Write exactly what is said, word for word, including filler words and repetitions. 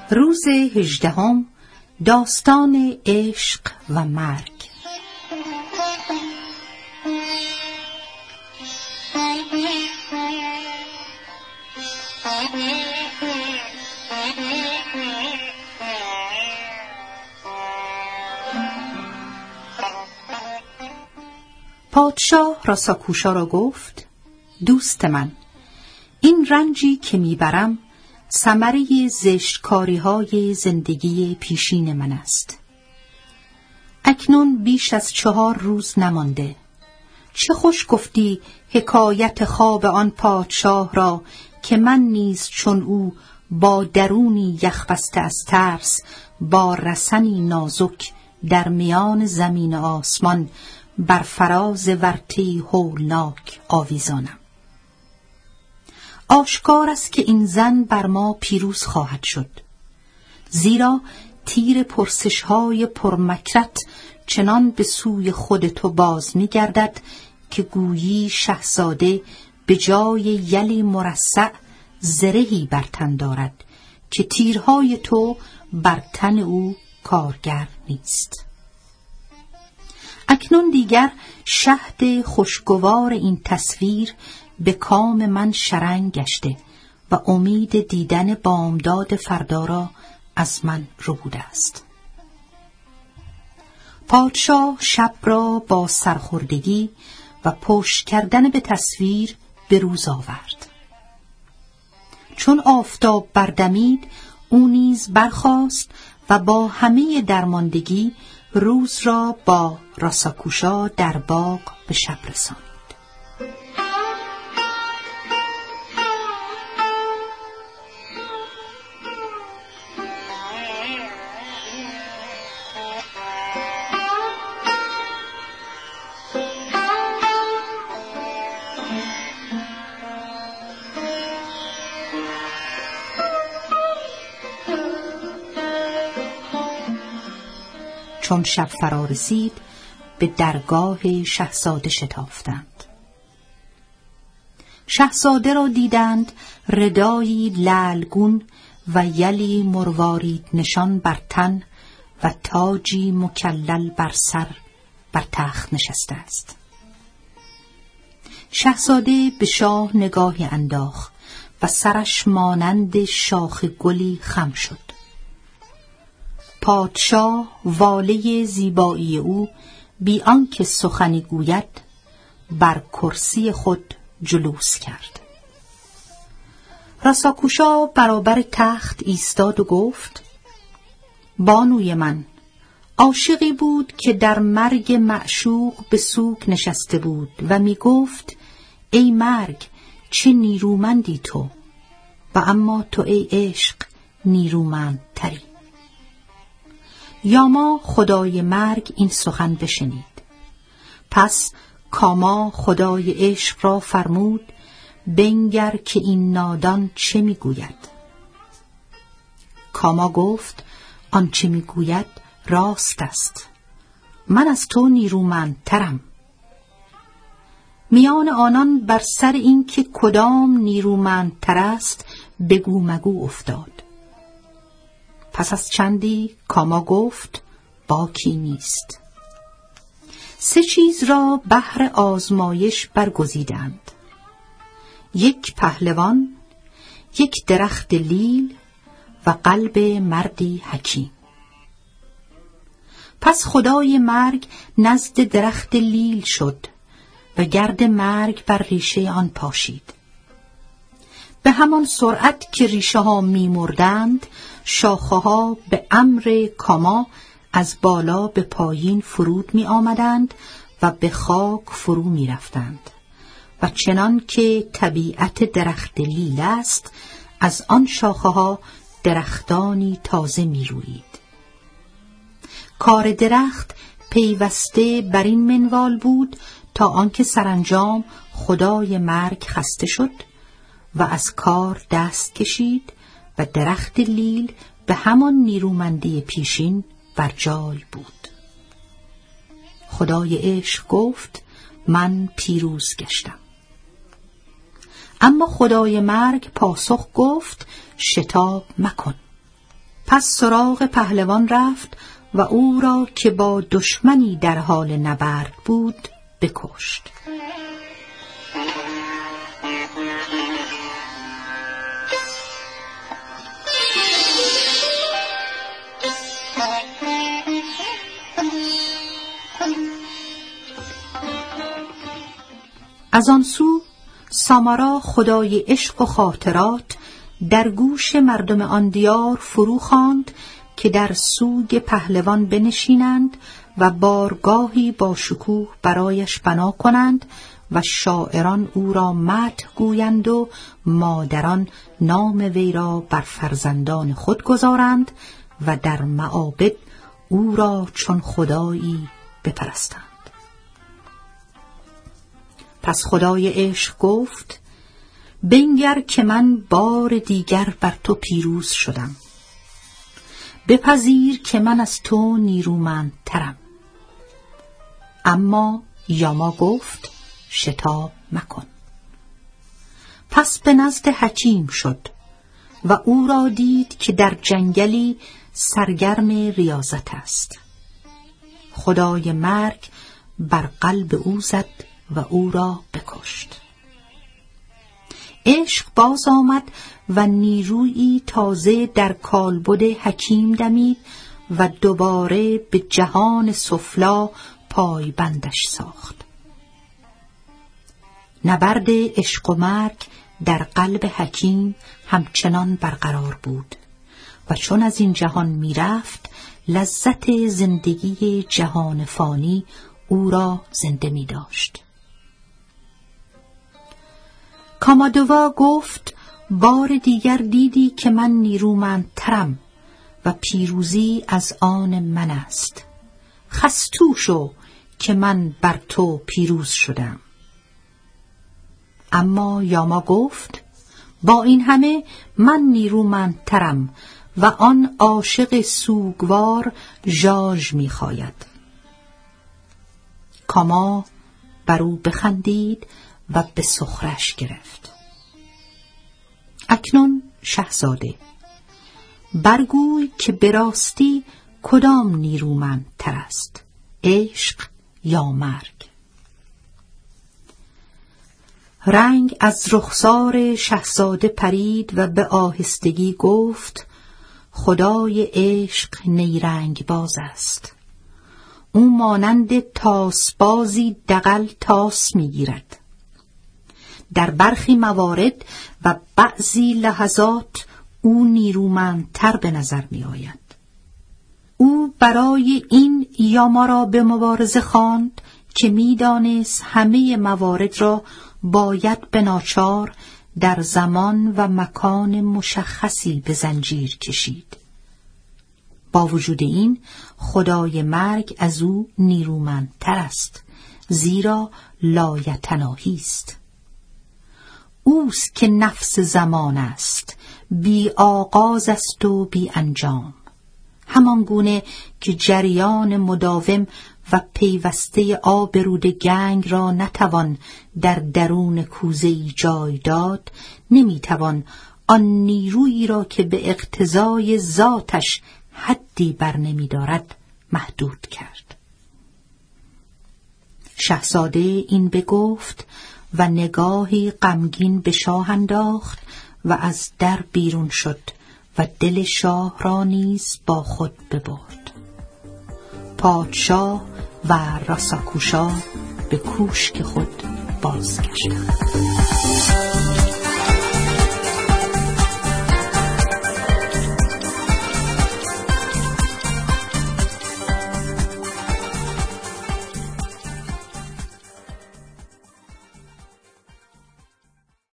روز هجدهم، داستان عشق و مرگ. پادشاه راساکوشا را گفت: دوست من، این رنجی که میبرم ثمره زشتکاری‌های زندگی پیشین من است. اکنون بیش از چهار روز نمانده. چه خوش گفتی حکایت خواب آن پادشاه را که من نیز چون او با درونی یخبسته از ترس، با رسنی نازک در میان زمین آسمان بر فراز ورطه‌ای هولناک آویزانم. آشکار است که این زن بر ما پیروز خواهد شد، زیرا تیر پرسش‌های پرمکرت چنان به سوی خود تو باز می‌گردد که گویی شاهزاده به جای یلی مرصع زرهی بر تن دارد که تیرهای تو بر تن او کارگر نیست. اکنون دیگر شهد خوشگوار این تصویر به کام من شرنگ گشته و امید دیدن بامداد فردا را از من ربوده است. پادشاه شب را با سرخوردگی و پشت کردن به تصویر به روز آورد. چون آفتاب بردمید، او نیز برخاست و با همه درماندگی روز را با راساکوشا در باغ به شب رساند. چون شب فرا رسید، به درگاه شاهزاده شتافتند. شاهزاده را دیدند ردایی لعلگون و یلی مروارید نشان بر تن و تاجی مکلل بر سر بر تخت نشسته است. شاهزاده به شاه نگاهی انداخت و سرش مانند شاخ گلی خم شد. پادشاه واله زیبایی او بی آنکه سخنی گوید بر کرسی خود جلوس کرد. راساکوشا برابر تخت ایستاد و گفت: بانوی من، عاشقی بود که در مرگ معشوق به سوک نشسته بود و می گفت: ای مرگ، چه نیرومندی تو، و اما تو ای عشق نیرومندتری. یاما خدای مرگ این سخن بشنید. پس کاما خدای عشق را فرمود: بنگر که این نادان چه میگوید. کاما گفت: آنچه میگوید راست است، من از تو نیرومندترم. میان آنان بر سر این که کدام نیرومندتر است بگو مگو افتاد. پس از چندی کاما گفت: باکی نیست. سه چیز را بهر آزمایش برگزیدند: یک پهلوان، یک درخت لیل و قلب مردی حکیم. پس خدای مرگ نزد درخت لیل شد و گرد مرگ بر ریشه آن پاشید. به همان سرعت که ریشه ها می مردند، شاخه ها به امر کاما از بالا به پایین فرود می آمدند و به خاک فرو می رفتند و چنان که طبیعت درخت لیل است، از آن شاخه ها درختانی تازه می روید. کار درخت پیوسته بر این منوال بود تا آنکه سرانجام خدای مرگ خسته شد و از کار دست کشید و درخت لیل به همان نیرومندی پیشین بر جای بود. خدای عشق گفت: من پیروز گشتم. اما خدای مرگ پاسخ گفت: شتاب مکن. پس سراغ پهلوان رفت و او را که با دشمنی در حال نبرد بود بکشت. از آن سو سامارا خدای عشق و خاطرات در گوش مردم آن دیار فرو خواند که در سوگ پهلوان بنشینند و بارگاهی با شکوه برایش بنا کنند و شاعران او را مدح گویند و مادران نام وی را بر فرزندان خود گذارند و در معابد او را چون خدایی بپرستند. پس خدای عشق گفت: بنگر که من بار دیگر بر تو پیروز شدم. بپذیر که من از تو نیرومندترم. اما یاما گفت: شتاب مکن. پس به نزد حکیم شد و او را دید که در جنگلی سرگرم ریاضت است. خدای مرگ بر قلب او زد و او را بکشت. عشق باز آمد و نیرویی تازه در کالبد حکیم دمید و دوباره به جهان سفلا پایبندش ساخت. نبرد عشق و مرگ در قلب حکیم همچنان برقرار بود و چون از این جهان می رفت لذت زندگی جهان فانی او را زنده می داشت. کامادوا گفت: بار دیگر دیدی که من نیرومندترم و پیروزی از آن من است. خستو شو که من بر تو پیروز شدم. اما یاما گفت: با این همه من نیرومندترم و آن عاشق سوگوار ژاژ می‌خاید. کاما بر او بخندید و به سخرش گرفت. اکنون شاهزاده، برگوی که به راستی کدام نیرومندتر است، عشق یا مرگ؟ رنگ از رخسار شاهزاده پرید و به آهستگی گفت: خدای عشق نیرنگ باز است. او مانند تاسبازی دغل تاس میگیرد. در برخی موارد و بعضی لحظات او نیرومندتر به نظر می آید. او برای این یاما را به مبارزه خواند که می دانست همه موارد را باید به ناچار در زمان و مکان مشخصی به زنجیر کشید. با وجود این خدای مرگ از او نیرومندتر است، زیرا لایتناهی است. اوست که نفس زمان است، بی آغاز است و بی انجام. همان گونه که جریان مداوم و پیوسته آب رود گنگ را نتوان در درون کوزه‌ای جای داد، نمیتوان آن نیرویی را که به اقتضای ذاتش حدی بر نمی‌دارد محدود کرد. شاهزاده این بگفت و نگاهی غمگین به شاه انداخت و از در بیرون شد و دل شاه را نیز با خود ببرد. پادشاه و راساکوشا به کوشک خود بازگشتند.